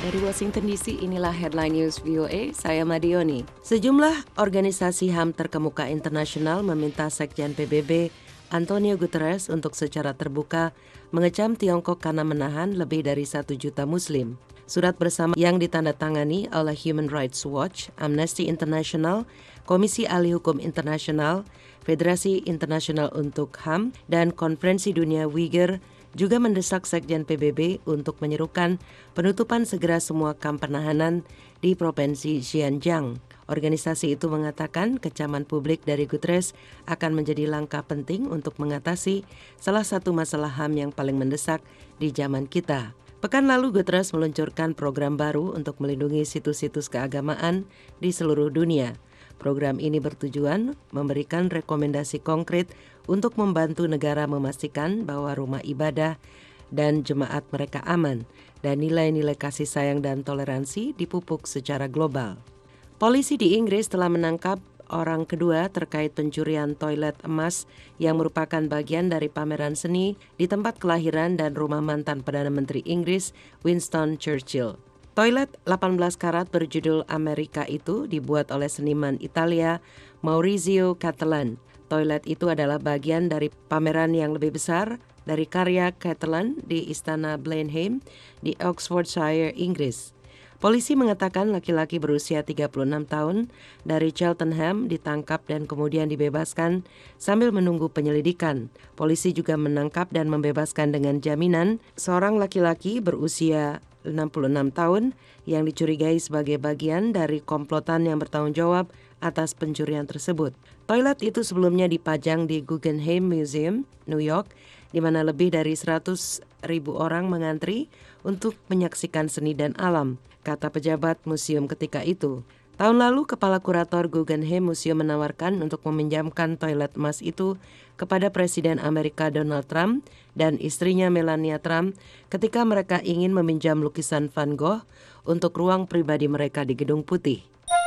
Dari Washington DC, inilah Headline News VOA, saya Madioni. Sejumlah organisasi HAM terkemuka internasional meminta Sekjen PBB, Antonio Guterres, untuk secara terbuka mengecam Tiongkok karena menahan lebih dari 1 juta Muslim. Surat bersama yang ditandatangani oleh Human Rights Watch, Amnesty International, Komisi Ahli Hukum Internasional, Federasi Internasional untuk HAM, dan Konferensi Dunia Uyghur juga mendesak Sekjen PBB untuk menyerukan penutupan segera semua kamp penahanan di Provinsi Xinjiang. Organisasi itu mengatakan kecaman publik dari Guterres akan menjadi langkah penting untuk mengatasi salah satu masalah HAM yang paling mendesak di zaman kita. Pekan lalu Guterres meluncurkan program baru untuk melindungi situs-situs keagamaan di seluruh dunia. Program ini bertujuan memberikan rekomendasi konkret untuk membantu negara memastikan bahwa rumah ibadah dan jemaat mereka aman dan nilai-nilai kasih sayang dan toleransi dipupuk secara global. Polisi di Inggris telah menangkap orang kedua terkait pencurian toilet emas yang merupakan bagian dari pameran seni di tempat kelahiran dan rumah mantan Perdana Menteri Inggris Winston Churchill. Toilet 18 karat berjudul Amerika itu dibuat oleh seniman Italia Maurizio Cattelan. Toilet itu adalah bagian dari pameran yang lebih besar dari karya Cattelan di Istana Blenheim di Oxfordshire, Inggris. Polisi mengatakan laki-laki berusia 36 tahun dari Cheltenham ditangkap dan kemudian dibebaskan sambil menunggu penyelidikan. Polisi juga menangkap dan membebaskan dengan jaminan seorang laki-laki berusia 66 tahun yang dicurigai sebagai bagian dari komplotan yang bertanggung jawab atas pencurian tersebut. Toilet itu sebelumnya dipajang di Guggenheim Museum, New York, di mana lebih dari 100.000 orang mengantri untuk menyaksikan seni dan alam, kata pejabat museum ketika itu. Tahun lalu, Kepala Kurator Guggenheim Museum menawarkan untuk meminjamkan toilet emas itu kepada Presiden Amerika Donald Trump dan istrinya Melania Trump ketika mereka ingin meminjam lukisan Van Gogh untuk ruang pribadi mereka di Gedung Putih.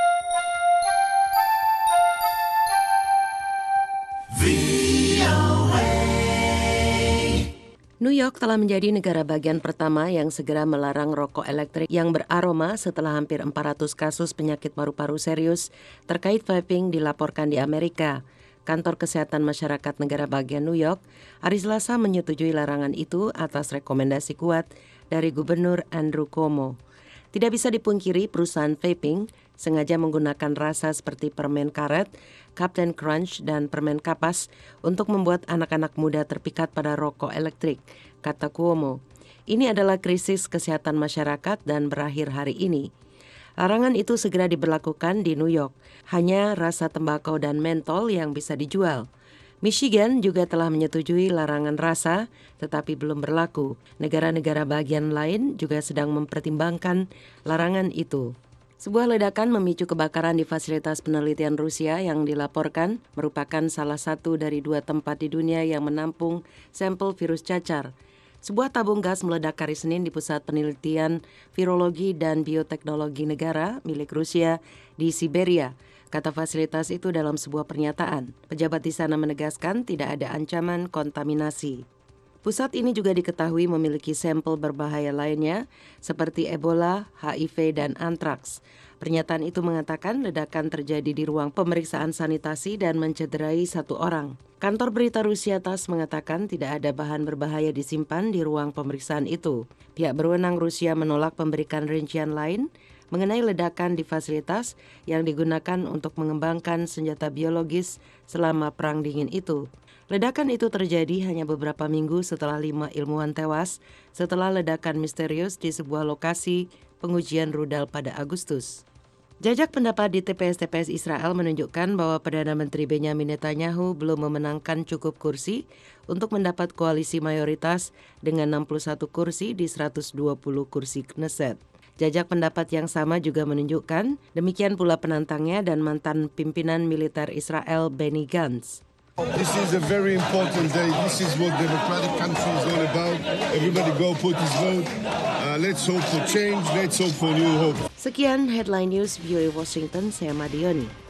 New York telah menjadi negara bagian pertama yang segera melarang rokok elektrik yang beraroma setelah hampir 400 kasus penyakit paru-paru serius terkait vaping dilaporkan di Amerika. Kantor Kesehatan Masyarakat Negara Bagian New York hari Selasa menyetujui larangan itu atas rekomendasi kuat dari Gubernur Andrew Cuomo. Tidak bisa dipungkiri perusahaan vaping sengaja menggunakan rasa seperti permen karet, Captain Crunch, dan permen kapas untuk membuat anak-anak muda terpikat pada rokok elektrik, kata Cuomo. Ini adalah krisis kesehatan masyarakat dan berakhir hari ini. Larangan itu segera diberlakukan di New York. Hanya rasa tembakau dan mentol yang bisa dijual. Michigan juga telah menyetujui larangan rasa, tetapi belum berlaku. Negara-negara bagian lain juga sedang mempertimbangkan larangan itu. Sebuah ledakan memicu kebakaran di fasilitas penelitian Rusia yang dilaporkan merupakan salah satu dari 2 tempat di dunia yang menampung sampel virus cacar. Sebuah tabung gas meledak hari Senin di Pusat Penelitian Virologi dan Bioteknologi Negara milik Rusia di Siberia, kata fasilitas itu dalam sebuah pernyataan. Pejabat di sana menegaskan tidak ada ancaman kontaminasi. Pusat ini juga diketahui memiliki sampel berbahaya lainnya seperti Ebola, HIV, dan antraks. Pernyataan itu mengatakan ledakan terjadi di ruang pemeriksaan sanitasi dan mencederai 1 orang. Kantor berita Rusia TASS mengatakan tidak ada bahan berbahaya disimpan di ruang pemeriksaan itu. Pihak berwenang Rusia menolak memberikan rincian lain mengenai ledakan di fasilitas yang digunakan untuk mengembangkan senjata biologis selama Perang Dingin itu. Ledakan itu terjadi hanya beberapa minggu setelah 5 ilmuwan tewas setelah ledakan misterius di sebuah lokasi pengujian rudal pada Agustus. Jajak pendapat di TPS-TPS Israel menunjukkan bahwa Perdana Menteri Benjamin Netanyahu belum memenangkan cukup kursi untuk mendapat koalisi mayoritas dengan 61 kursi di 120 kursi Knesset. Jajak pendapat yang sama juga menunjukkan, demikian pula penantangnya dan mantan pimpinan militer Israel Benny Gantz. This is a very important day. This is what democratic country is all about. Everybody go put his vote. Let's hope for change. Let's hope for new hope. Sekian Headline News VOA Washington, saya Madioni.